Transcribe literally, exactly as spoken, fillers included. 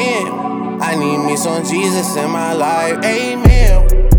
amen. I need me some Jesus in my life, amen.